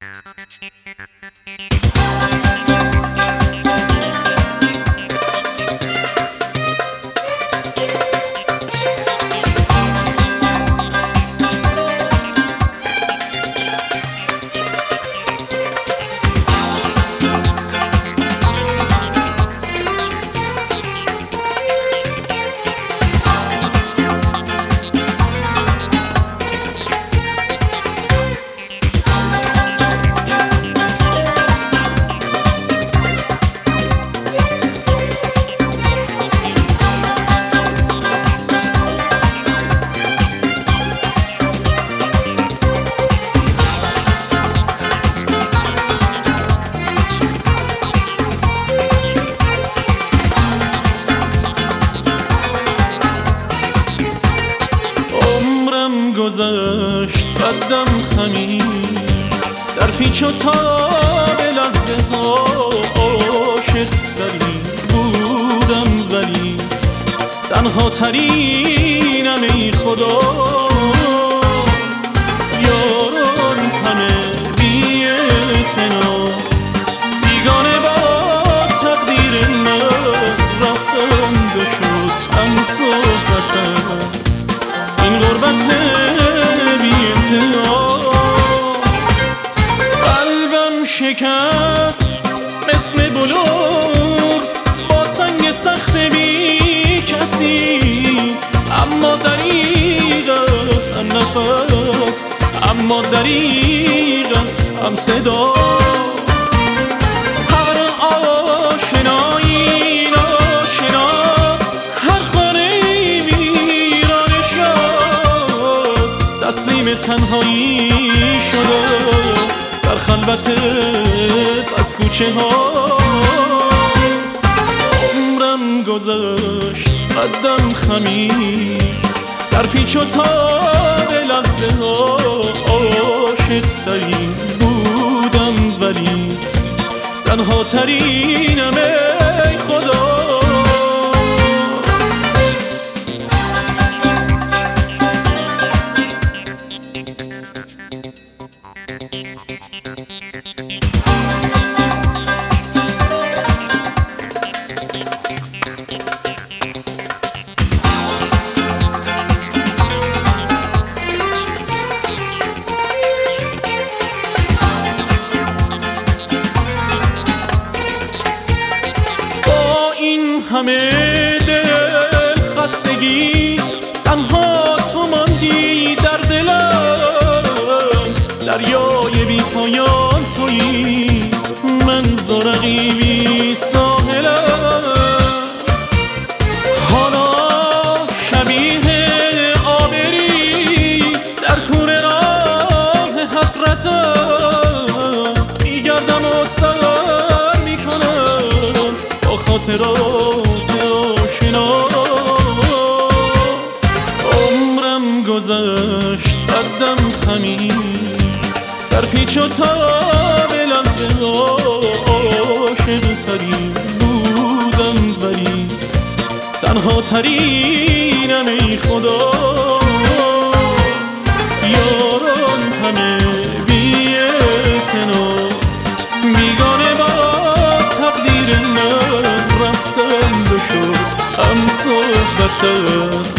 گذشت قدم خمیر در پیچ و تاب لحظه ها، عاشق ترین بودم ولی تنها ترینم ای خدا. یاران همه بی اعتنا بیگانه با تقدیر من رفتم بشد هم صحبتم این غربت بی انتها. قلبم شکست مثل بلور با سنگ سخت بی کسی، اما دریغ است هم نفس، اما دریغ است هم صدا. هر آشنایی ناشناس، هر خانه‌ای ویرانه شد، تسلیم تنهایی شده در خلوت بس کوچه ها. عمرم گذشت قدم خمیر در پیچ و تاب لحظه ها، عاشق ترین بودم ولی تنها ترینم ای خدا. همه دل خستگی تنها تو ماندی در دلم، دریای بی پایان تویی من زرقی بی ساحلم. حالا شبیه آبری در کوره راه حسرتم میگردم و سر میکنم با خاطرات آشنا. عمرم گذشت قدم خمیر در پیچ و تاب لحظه ها، عاشق ترین بودم ولی تنها ترینم ای خدا. یاران همه بی اعتنا بیگانه با تقدیر من رفتم بشد هم صحبتم